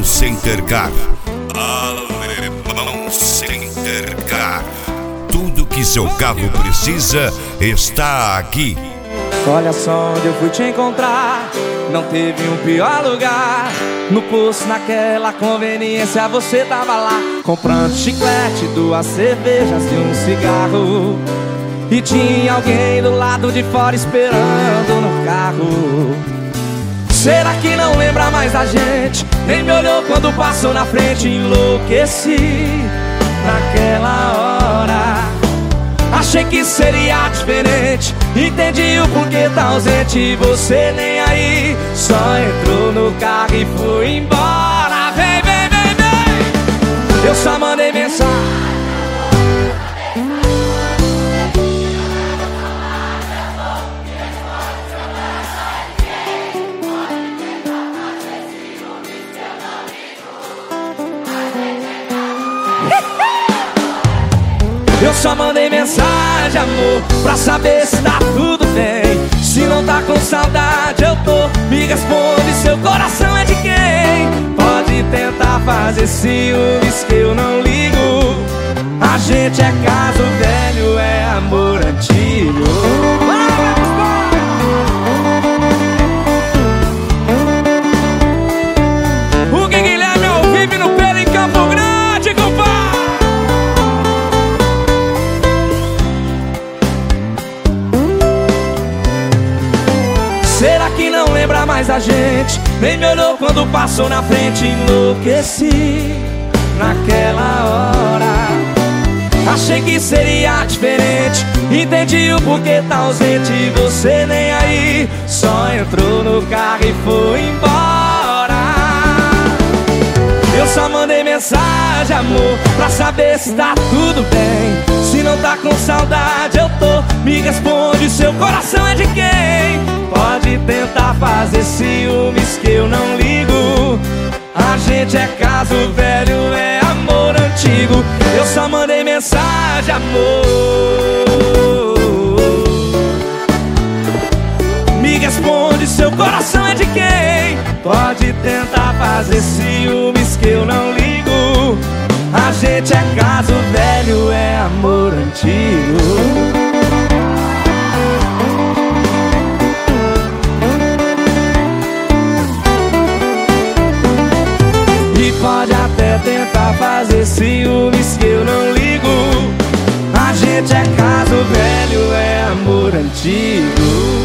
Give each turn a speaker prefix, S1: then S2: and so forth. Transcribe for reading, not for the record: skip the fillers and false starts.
S1: Center Car. Alemão Center Car. Tudo que seu carro precisa está aqui.
S2: Olha só onde eu fui te encontrar. Não teve um pior lugar. No posto, naquela conveniência, você tava lá comprando chiclete, 2 cervejas e um cigarro. E tinha alguém do lado de fora esperando no carro. Será que não lembra mais da gente? Nem me olhou quando passou na frente. Enlouqueci naquela hora. Achei que seria diferente. Entendi o porquê tá ausente. Você nem aí. Só entrou no carro e foi embora. Vem, vem, vem, vem. Eu só mandei mensagem. Eu só mandei mensagem, amor, pra saber se tá tudo bem. Se não tá com saudade, eu tô. Me responde, seu coração é de quem? Pode tentar fazer ciúmes que eu não ligo. A gente é caso velho, é amor antigo. O Guilherme ao vivo no pelo em Campo Grande, compadre. Será que não lembra mais da gente? Nem me olhou quando passou na frente. Enlouqueci naquela hora. Achei que seria diferente. Entendi o porquê tá ausente. Você nem aí. Só entrou no carro e foi embora. Eu só mandei mensagem, amor, pra saber se tá tudo bem. Se não tá com saudade, eu tô. Me responde, seu coração é de quem? Pode tentar fazer ciúmes que eu não ligo. A gente é caso velho, é amor antigo. Eu só mandei mensagem, amor. Me responde, seu coração é de quem? Pode tentar fazer ciúmes que eu não ligo. A gente é caso velho, é amor antigo. Pode até tentar fazer ciúmes que eu não ligo. A gente é caso velho, é amor antigo.